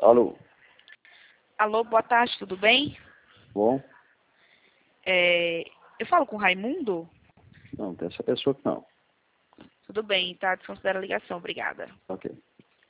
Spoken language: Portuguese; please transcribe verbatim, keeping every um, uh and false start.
Alô? Alô, boa tarde, tudo bem? Bom? É, eu falo com o Raimundo? Não, tem essa pessoa que não. Tudo bem, tá? Desconsidera a ligação, obrigada. Ok.